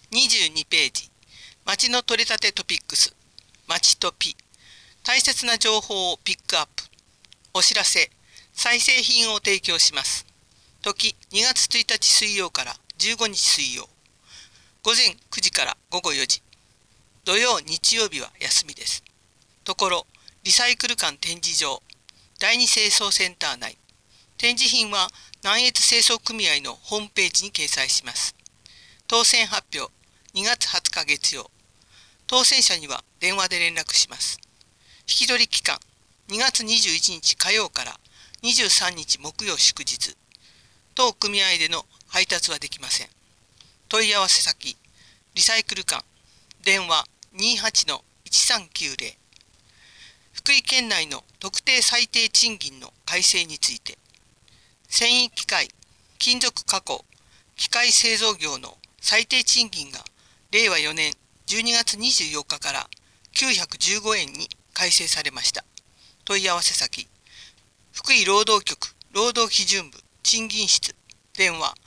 22ページ、町の取れたてトピックス、町トピ、大切な情報をピックアップ、お知らせ、再生品を提供します。時、2月1日水曜から15日水曜、午前9時から午後4時、土曜日曜日は休みです。ところ、リサイクル館展示場、第2清掃センター内、展示品は南越清掃組合のホームページに掲載します。当選発表、2月20日月曜。当選者には電話で連絡します。引き取り期間、2月21日火曜から23日木曜祝日。当組合での配達はできません。問い合わせ先、リサイクル館、電話 28-1390。福井県内の特定最低賃金の改正について、繊維機械、金属加工、機械製造業の最低賃金が令和4年12月24日から915円に改正されました。問い合わせ先、福井労働局労働基準部賃金室、電話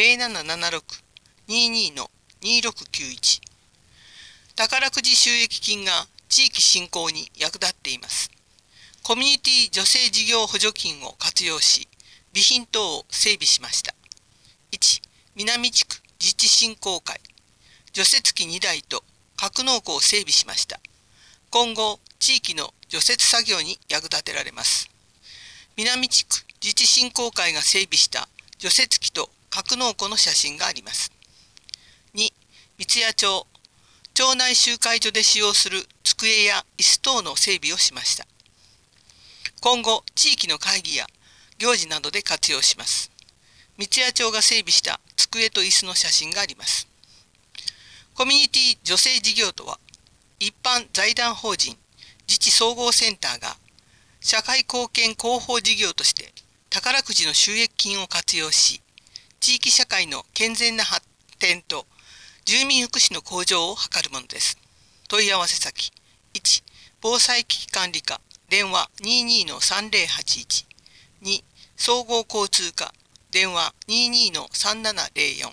0776-22-2691。宝くじ収益金が地域振興に役立っています。コミュニティ女性事業補助金を活用し、備品等を整備しました。1、南地区自治振興会、除雪機2台と格納庫を整備しました。今後、地域の除雪作業に役立てられます。南地区自治振興会が整備した除雪機と格納庫の写真があります。2、三谷町、町内集会所で使用する机や椅子等の整備をしました。今後、地域の会議や行事などで活用します。三谷町が整備した机と椅子の写真があります。コミュニティ女性事業とは、一般財団法人自治総合センターが社会貢献広報事業として宝くじの収益金を活用し、地域社会の健全な発展と住民福祉の向上を図るものです。問い合わせ先、1、防災危機管理課、電話 22-3081、2、総合交通課、電話 22-3704。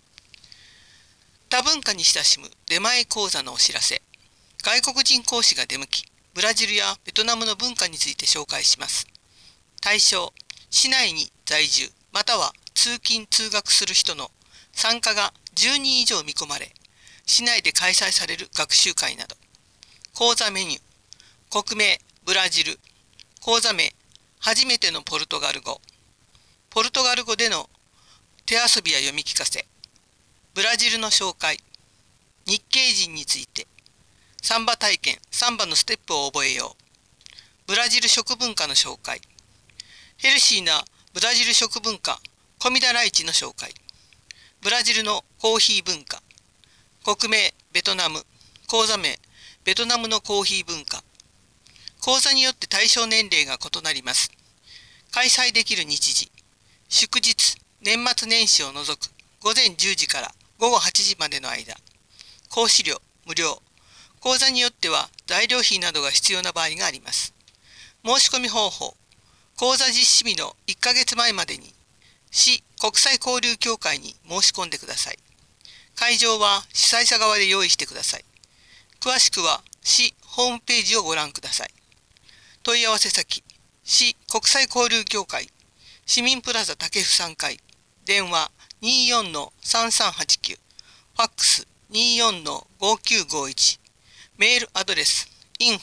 多文化に親しむ出前講座のお知らせ。外国人講師が出向き、ブラジルやベトナムの文化について紹介します。対象、市内に在住、または通勤・通学する人の参加が10人以上見込まれ、市内で開催される学習会など。講座メニュー、国名、ブラジル。講座名、初めてのポルトガル語。ポルトガル語での手遊びや読み聞かせ。ブラジルの紹介。日系人について。サンバ体験、サンバのステップを覚えよう。ブラジル食文化の紹介。ヘルシーなブラジル食文化、コミダライチの紹介。ブラジルのコーヒー文化。国名、ベトナム。講座名、ベトナムのコーヒー文化。講座によって対象年齢が異なります。開催できる日時。祝日、年末年始を除く午前10時から午後8時までの間。講師料、無料。講座によっては材料費などが必要な場合があります。申し込み方法。講座実施日の1ヶ月前までに市国際交流協会に申し込んでください。会場は主催者側で用意してください。詳しくは市ホームページをご覧ください。問い合わせ先、市国際交流協会、市民プラザ竹府3階、電話 24-3389、ファックス 24-5951、メールアドレス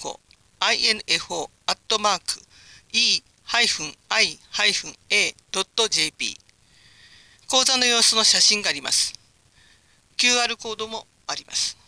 info@e-i-a.jp。 講座の様子の写真があります。QR コードもあります。